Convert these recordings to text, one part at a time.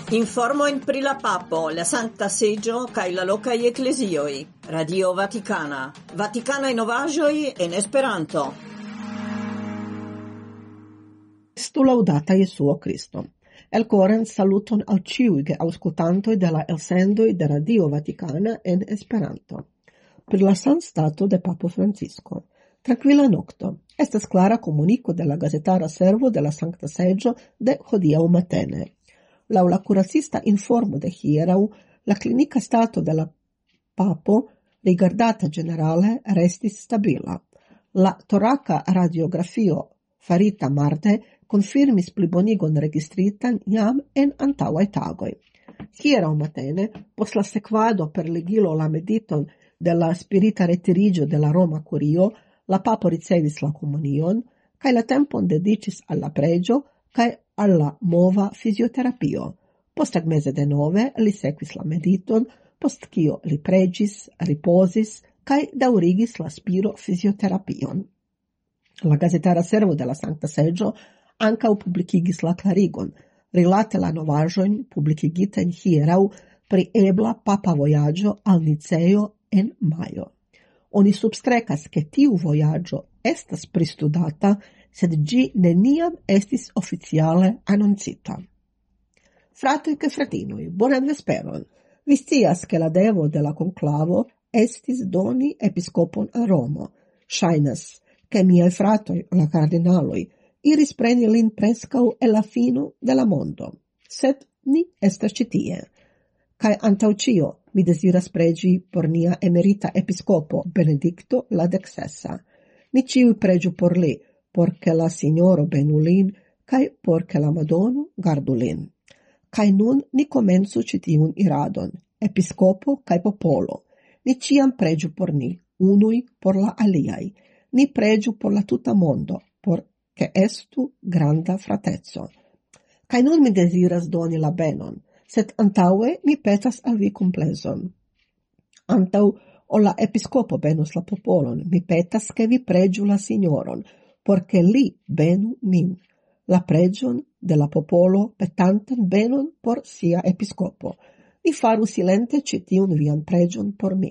Informojn pri la papo, la Sankta Seĝo kaj la lokaj eklezioj. Radio Vatikana. Vatikanaj novaĵoj en Esperanto. Estu laudata Jesuo Cristo. El coren saluton al ĉiuj aŭskultantoj de la elsendoj de Radio Vatikana en Esperanto. Pri la sanstato de Papo Francisco. Tranquila nocto. Estas clara comunico de la gazetara servo de la Sankta Seĝo de hodiaŭ matene. Laŭ la kuracista informo de hieraŭ, la klinika stato de la papo rigardata ĝenerale restis stabila. La toraka radiografio farita marde konfirmis plibonigon registritan jam en antaŭaj tagoj. Hieraŭ matene, post la sekvado per ligilo la mediton de la spirita retiriĝo de la Roma Kurio, la papo ricevis la komunion, kaj la tempon dediĉis al la preĝo kaj alla mova fisioterapio. Posttagmeze de nove li sekvis la mediton, post kio li preĝis, riposis kaj daŭrigis la spiro fisioterapion. La gazetara servo de la Sankta Seĝo ankaŭ publikigis la klarigon, rilate la novaĵojn publikigitajn hieraŭ pri ebla papa vojaĝo al Niceo en majo. Oni substrekas ke tiu vojaĝo estas pristudata, sed ĝi neniam estis oficiale anoncita. Fratoj kaj fratinoj, bonan vesperon. Vi scias ke la devo de la konklavo estis doni episkopon a Romo. Ŝajnas, ke miaj fratoj, la kardinaloj, iris preni lin preskaŭ el la fino de la mondo. Sed ni estas ĉi tie. Kaj antaŭ ĉio mi deziras preĝi por nia emerita episkopo Benedikto la 16. Ni ĉiuj preĝu por li, por ke la Signoro benu lin, kaj por ke la Madono gardu lin. Kaj nun ni komencu ĉi tiun iradon, episkopo kaj popolo. Ni ĉiam preĝu por ni, unuj por la aliaj. Ni preĝu por la tuta mondo, por ke estu granda frateco. Kaj nun mi deziras doni la benon, sed antaŭe mi petas al vi komplezon. Antaŭ ol la episkopo benus la popolon, mi petas ke vi preĝu la Signoron, porque li benu min, la preĝon de la popolo petantan benon por sia episkopo. Ni faru silente ĉi tiun vian preĝon por mi.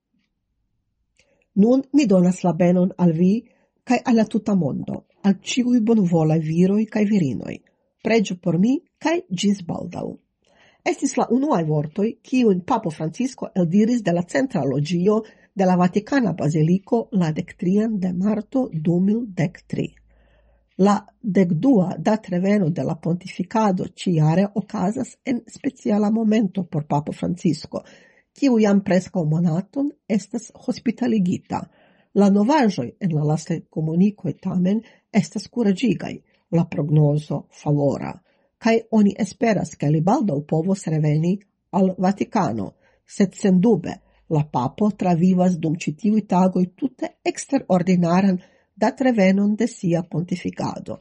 Nun mi donas la benon al vi kaj al la tuta mondo, al ĉiuj bonvolaj viroj kaj virinoj. Preĝu por mi kaj ĝis baldaŭ. Estis la unuaj vortoj, kiujn Papo Francisco eldiris de la centra loĝio de la Vatikana Baziliko la 13 de marto 2013. La 12 datreveno de la pontificado ĉiare okazas en speciala momento por Papo Francisco, kiu jam preskaŭ monaton estas hospitaligita. La novaĵoj en la lastaj komunikoj tamen estas kuraĝigaj, la prognozo favora, kaj oni esperas ke li baldaŭ povos reveni al Vatikano, sed sendube la papo travivas dum ĉi tiuj tagoj tute eksterordinaran datrevenon de sia pontificado.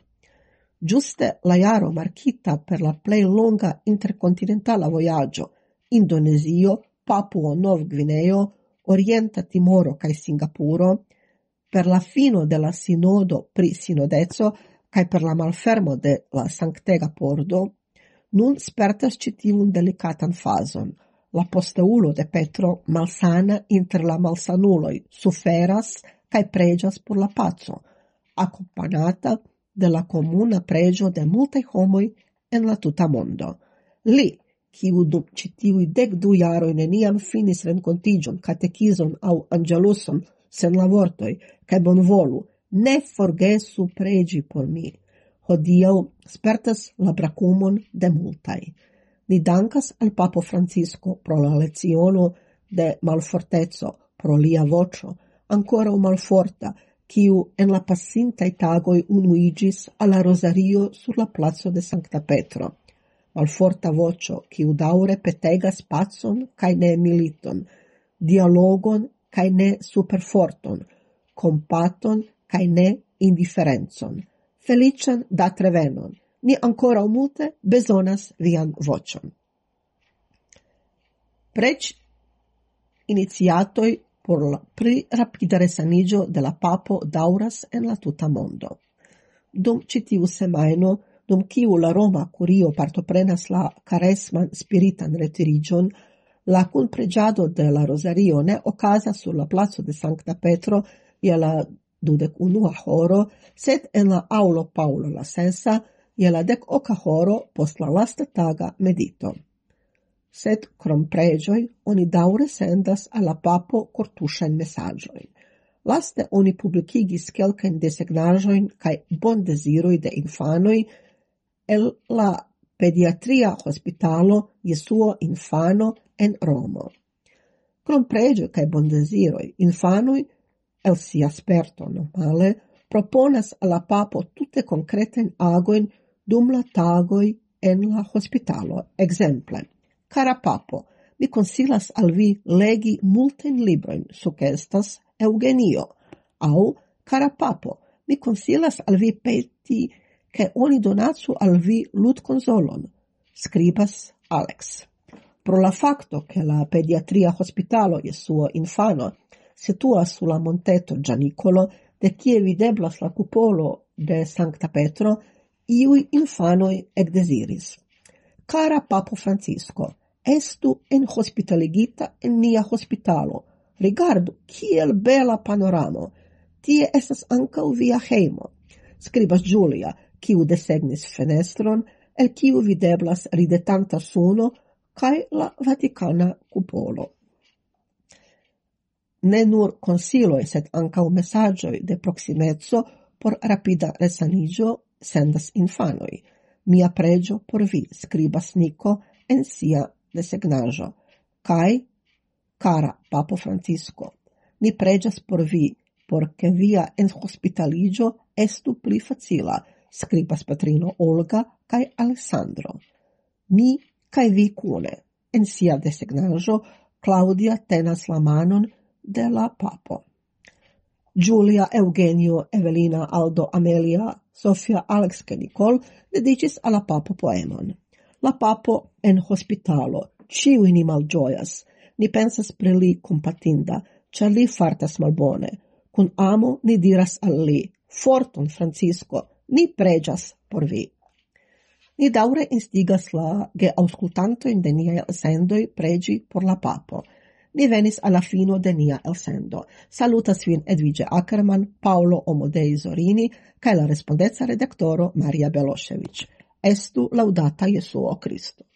Ĝuste la jaro markita per la plej longa interkontinentala vojaĝo Indonezio, Papuo Novgvineo, Orienta Timoro kaj Singapuro, per la fino de la sinodo pri sinodeco kaj per la malfermo de la Sanktega Pordo, nun spertas ĉi tiun delikatan fazon. La posteulo de Petro, malsana inter la malsanuloj, suferas kaj preĝas por la paco, akompanata de la komuna preĝo de multaj homoj en la tuta mondo. Li, kiu dum ĉi tiuj 12 jaroj neniam finis renkontiĝon, katekizon aŭ anĝeluson sen la vortoj, kaj bonvolu, ne forgesu preĝi por mi. Hodiaŭ spertas la brakumon de multaj. Ni dankas al Papo Francisco pro la leciono de malforteco, pro lia voĉo, ankoraŭ malforta, kiu en la pasintaj tagoj unuiĝis al la rozario sur la placo de Sankta Petro. Malforta voĉo, kiu daŭre petegas pacon kaj ne militon, dialogon kaj ne superforton, kompaton kaj ne indiferencon. Feliĉan datrevenon. Ni ankoraŭ multe bezonas vian voĉon. Preĝ iniciatoj por la pli rapida resaniĝo de la papo daŭras en la tuta mondo. Dum ĉi tiu semajno dum kiu la Roma curio partoprenas la caresman spiritan retirigion, la cunpregiado de la Rosario ne ocasa sur la plazo de Sancta Petro je la 21 horo, sed en la aulo Paulo la Sesa je la 10 horo post la lasta taga medito. Sed krom pregioi, oni daure sendas alla papo cortuŝajn mesaĝojn. Laste oni publikigis kelkajn desegnaĵojn kaj bondeziroj de infanoj el la pediatria hospitalo Jesuo Infano en Romo. Krom preĝoj kaj bondeziroj, infanoj el sia sperto normale proponas alla papo tute konkretajn agojn dum la tagoj en la hospitalo. Exemple, cara papo, mi consilas al vi legi multen librojn, sugestas Eugenio. Au, cara papo, mi consilas al vi peti che oni donacu al vi ludkonsolon, skribas Alex. Pro la facto che la pediatria hospitalo Jesuo Infano situas sur la monteto Gianicolo, de kie videblas la cupolo de Sancta Petro, iui infanoi ecdesiris. Cara papo Francisco, estu en hospitaligita en nia hospitalo. Rigardu, kiel bela panoramo. Tie estas ancau via heimo. Skribas Giulia, kiu desegnis fenestron, el kiu videblas ridetanta suno, kai la Vaticana cupolo. Ne nur consiloi, sed ancau messagioi de proximezzo por rapida resanigio sendas infanoi. Mia pregio por vi, skribas Nico en sia desegnaĵo. Kai, cara Papo Francisco, ni preĝas por vi, porque via enhospitaligio estu pli facila, skribas patrino Olga kaj Alessandro. Mi kaj vi kune. En sia desegnaĵo Claudia tenas la manon de la papo. Giulia, Eugenio, Evelina, Aldo, Amelia, Sofia, Alex kaj Nicole dediĉis al la papo poemon. La papo en hospitalo, ciui ni malgioias, ni pensas pri li compatinda, ĉar li fartas malbone. Kun amo ni diras al li, forton Francisco, ni preĝas por vi. Ni daŭre instigas la geaŭskultantojn de niaj elsendoj preĝi por la papo. Ni venis alla fino de nia elsendo. Salutas vin Edvige Ackerman, Paolo Omodei Zorini, kaj la respondeca redaktoro Maria Belošević. Estu laudata Jesuo Kristo.